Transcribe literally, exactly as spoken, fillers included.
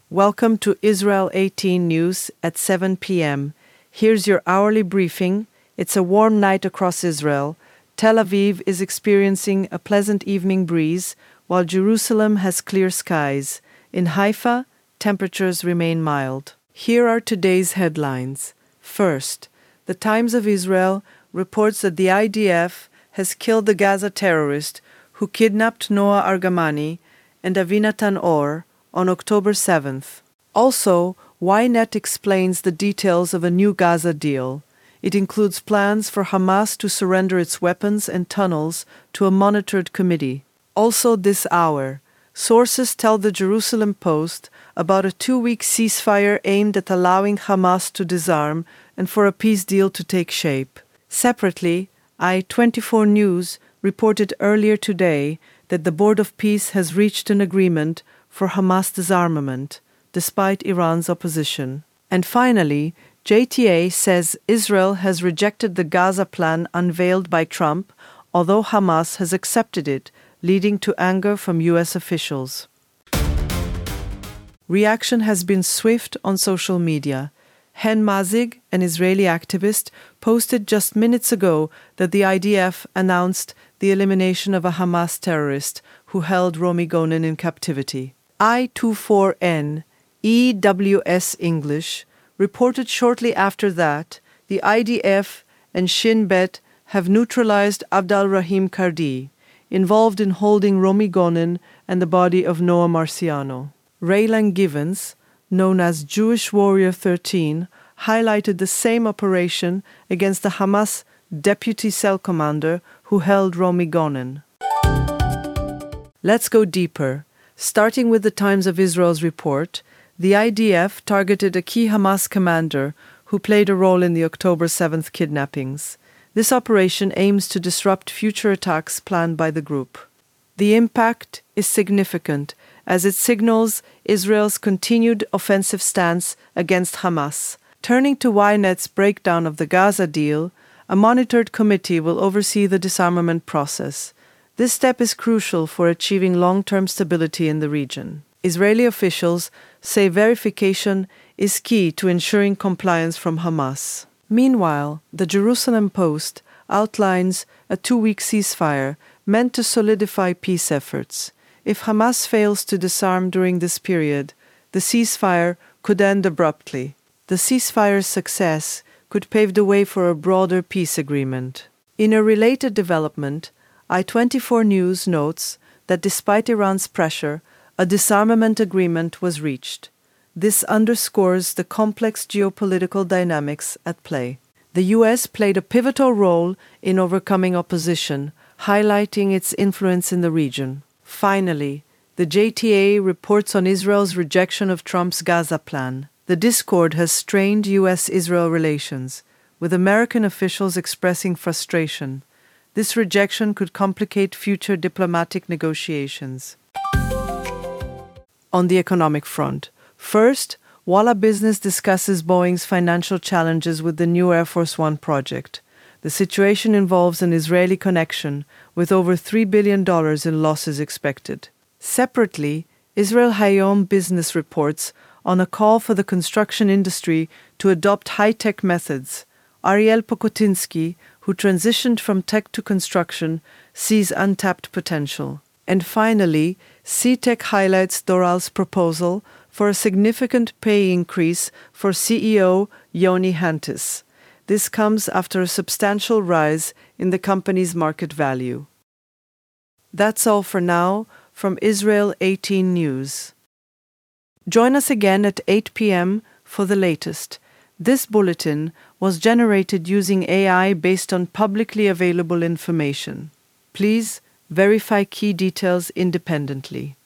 Welcome to Israel eighteen News at seven p.m. Here's your hourly briefing. It's a warm night across Israel. Tel Aviv is experiencing a pleasant evening breeze, while Jerusalem has clear skies. In Haifa, temperatures remain mild. Here are today's headlines. First, the Times of Israel reports that the I D F has killed the Gaza terrorist who kidnapped Noah Argamani and Avinatan Or on October seventh. Also, Ynet explains the details of a new Gaza deal. It includes plans for Hamas to surrender its weapons and tunnels to a monitored committee. Also this hour, sources tell the Jerusalem Post about a two-week ceasefire aimed at allowing Hamas to disarm and for a peace deal to take shape. Separately, I twenty-four News reported earlier today that the Board of Peace has reached an agreement for Hamas disarmament, despite Iran's opposition. And finally, J T A says Israel has rejected the Gaza plan unveiled by Trump, although Hamas has accepted it, leading to anger from U S officials. Reaction has been swift on social media. Hen Mazig, an Israeli activist, posted just minutes ago that the I D F announced the elimination of a Hamas terrorist who held Romi Gonen in captivity. I twenty-four N, E W S English, reported shortly after that the I D F and Shin Bet have neutralized Abdal Rahim Kardi, involved in holding Romi Gonen and the body of Noah Marciano. Raylan Givens, known as Jewish Warrior thirteen, highlighted the same operation against the Hamas deputy cell commander who held Romi Gonen. Let's go deeper. Starting with the Times of Israel's report, the I D F targeted a key Hamas commander who played a role in the October seventh kidnappings. This operation aims to disrupt future attacks planned by the group. The impact is significant as it signals Israel's continued offensive stance against Hamas. Turning to Ynet's breakdown of the Gaza deal, a monitored committee will oversee the disarmament process. This step is crucial for achieving long-term stability in the region. Israeli officials say verification is key to ensuring compliance from Hamas. Meanwhile, the Jerusalem Post outlines a two-week ceasefire meant to solidify peace efforts. If Hamas fails to disarm during this period, the ceasefire could end abruptly. The ceasefire's success could pave the way for a broader peace agreement. In a related development, I twenty-four News notes that despite Iran's pressure, a disarmament agreement was reached. This underscores the complex geopolitical dynamics at play. The U S played a pivotal role in overcoming opposition, highlighting its influence in the region. Finally, the J T A reports on Israel's rejection of Trump's Gaza plan. The discord has strained U S Israel relations, with American officials expressing frustration. This rejection could complicate future diplomatic negotiations. On the economic front, first, Walla Business discusses Boeing's financial challenges with the new Air Force One project. The situation involves an Israeli connection, with over three billion dollars in losses expected. Separately, Israel Hayom Business reports on a call for the construction industry to adopt high-tech methods. Ariel Pokotinsky, who transitioned from tech to construction, sees untapped potential. And finally, C TEC highlights Doral's proposal for a significant pay increase for C E O Yoni Hantis. This comes after a substantial rise in the company's market value. That's all for now from Israel eighteen News. Join us again at eight p.m. for the latest. This bulletin was generated using A I based on publicly available information. Please verify key details independently.